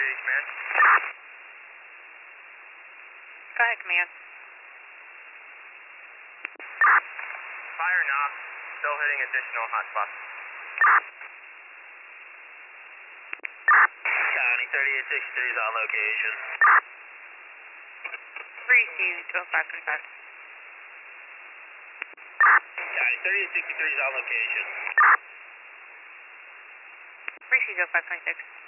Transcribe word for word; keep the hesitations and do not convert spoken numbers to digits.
ready, command. Go ahead, command. Fire knock. Still hitting additional hotspots. County thirty-eight sixty-three is on location. Received, oh five twenty-five. County thirty-eight sixty-three is on location. Received, oh five twenty-six.